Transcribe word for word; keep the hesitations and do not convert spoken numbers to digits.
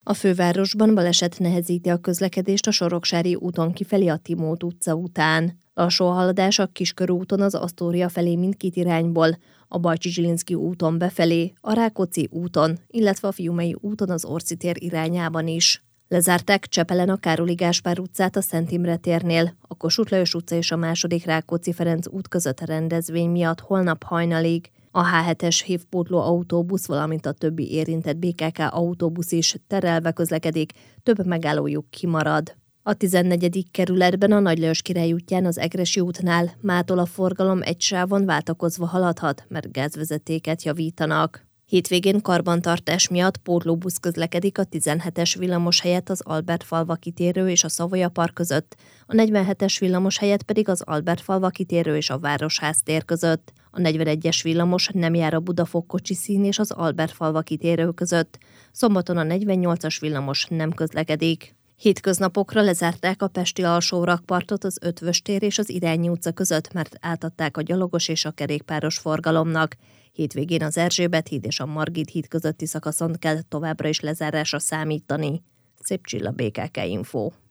A fővárosban baleset nehezíti a közlekedést a Soroksári úton kifelé a Timót utca után. Lassú a haladás a Kiskörúton az Asztória felé mindkét irányból, a Bajcsy-Zsilinszky úton befelé, a Rákóczi úton, illetve a Fiumei úton az Orsi tér irányában is. Lezárták Csepelen a Károli Gáspár utcát a Szent Imre térnél, a Kossuth Lajos utca és a második Rákóczi-Ferenc út között rendezvény miatt holnap hajnalig. A há hetes hévpótló autóbusz, valamint a többi érintett bé ká ká autóbusz is terelve közlekedik, több megállójuk kimarad. A tizennegyedik kerületben a Nagy Lajos Király útján az Egressy útnál mától a forgalom egy sávon váltakozva haladhat, mert gázvezetéket javítanak. Hétvégén karbantartás miatt pótlóbusz közlekedik a tizenhetes villamos helyett az Albertfalva kitérő és a Savoya Park között, a negyvenhetes villamos helyett pedig az Albertfalva kitérő és a Városház tér között. A negyvenegyes villamos nem jár a Budafok Kocsiszín és az Albertfalva kitérő között. Szombaton a negyvennyolcas villamos nem közlekedik. Hétköznapokra lezárták a pesti alsórakpartot az Ötvös tér és az Irányi utca között, mert átadták a gyalogos és a kerékpáros forgalomnak. Hétvégén az Erzsébet híd és a Margit híd közötti szakaszon kell továbbra is lezárásra számítani. Szép Csilla, bé ká ká Info.